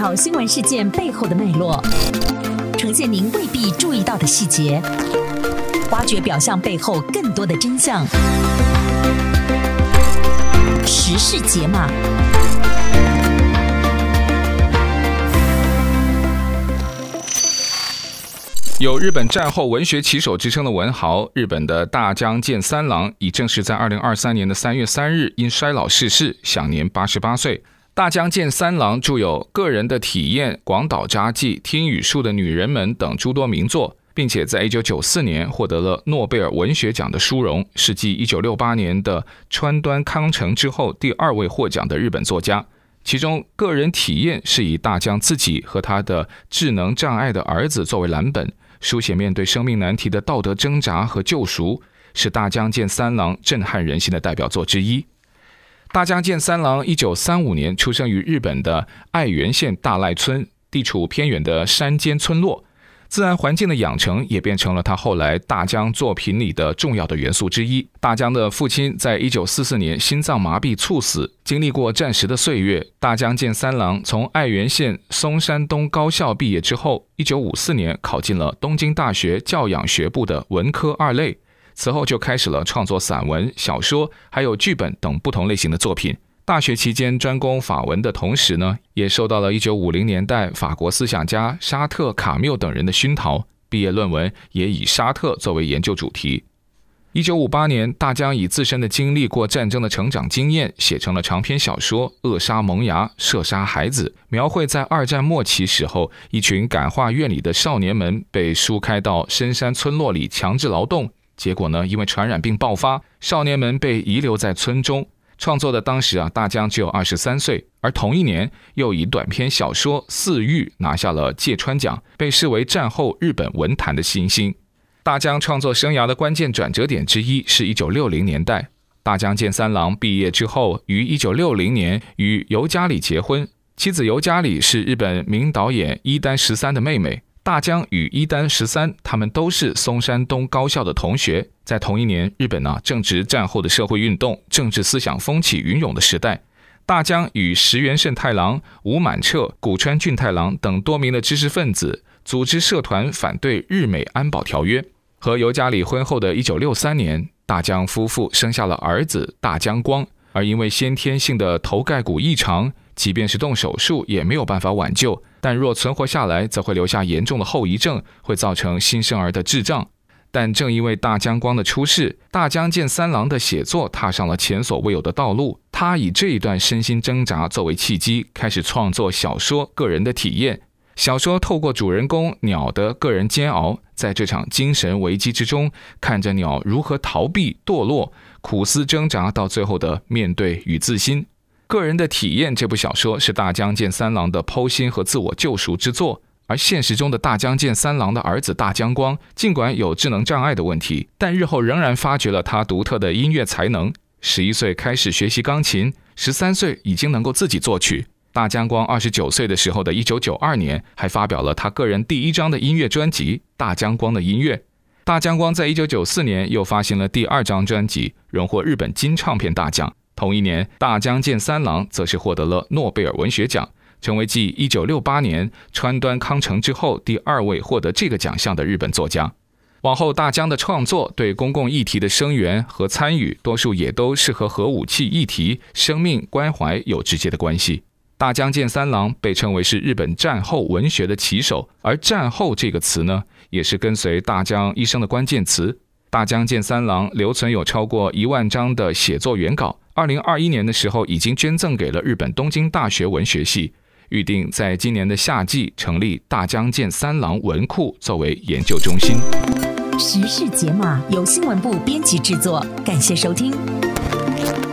讨新闻事件背后的脉络，呈现您未必注意到的细节，挖掘表象背后更多的真相。时事解码。 有日本战后文学旗手之称的文豪，日本的大江健三郎已正式在2023年的3月3日因衰老逝世，享年88岁。大江健三郎著有《个人的体验》《广岛札记》《听语树的女人们》等诸多名作，并且在1994年获得了诺贝尔文学奖的殊荣，是继1968年的川端康成之后第2位获奖的日本作家。其中《个人体验》是以大江自己和他的智能障碍的儿子作为蓝本，书写面对生命难题的道德挣扎和救赎，是大江健三郎震撼人心的代表作之一。大江健三郎1935年出生于日本的爱媛县大赖村，地处偏远的山间村落，自然环境的养成也变成了他后来大江作品里的重要的元素之一。大江的父亲在1944年心脏麻痹猝死，经历过战时的岁月。大江健三郎从爱媛县松山东高校毕业之后，1954年考进了东京大学教养学部的文科2类，此后就开始了创作散文、小说还有剧本等不同类型的作品。大学期间专攻法文的同时呢，也受到了1950年代法国思想家沙特、卡缪等人的熏陶，毕业论文也以沙特作为研究主题。1958年，大江以自身的经历过战争的成长经验，写成了长篇小说《扼杀萌芽，射杀孩子》，描绘在二战末期时候，一群感化院里的少年们被疏开到深山村落里强制劳动，结果呢，因为传染病爆发，少年们被遗留在村中。创作的当时大江只有23岁，而同一年又以短篇小说《四玉》拿下了芥川奖，被视为战后日本文坛的新星。大江创作生涯的关键转折点之一是1960年代，大江健三郎毕业之后，于1960年与尤加里结婚，妻子尤加里是日本名导演伊丹13的妹妹。大江与伊丹13他们都是松山东高校的同学。在同一年，日本正值战后的社会运动，政治思想风起云涌的时代。大江与石原慎太郎、吴满彻、古川俊太郎等多名的知识分子组织社团反对日美安保条约。和尤加里婚后的1963年，大江夫妇生下了儿子大江光，而因为先天性的头盖骨异常，即便是动手术也没有办法挽救，但若存活下来则会留下严重的后遗症，会造成新生儿的智障。但正因为大江光的出世，大江健三郎的写作踏上了前所未有的道路。他以这一段身心挣扎作为契机，开始创作小说《个人的体验》。小说透过主人公鸟的个人煎熬，在这场精神危机之中，看着鸟如何逃避、堕落、苦思挣扎，到最后的面对与自新。《个人的体验》这部小说是大江健三郎的剖心和自我救赎之作。而现实中的大江健三郎的儿子大江光，尽管有智能障碍的问题，但日后仍然发掘了他独特的音乐才能。11岁开始学习钢琴，13岁已经能够自己作曲。大江光29岁的时候的1992年，还发表了他个人第1张的音乐专辑《大江光的音乐》。大江光在1994年又发行了第2张专辑，荣获日本金唱片大奖。同一年，大江健三郎则是获得了诺贝尔文学奖，成为继1968年川端康成之后第2位获得这个奖项的日本作家。往后大江的创作对公共议题的声援和参与，多数也都是和核武器议题、生命关怀有直接的关系。大江健三郎被称为是日本战后文学的旗手，而战后这个词呢，也是跟随大江一生的关键词。大江健三郎留存有超过1万章的写作原稿，2021年的时候已经捐赠给了日本东京大学文学系，预定在今年的夏季成立大江健三郎文库作为研究中心。 时事解码由新闻部编辑制作，感谢收听。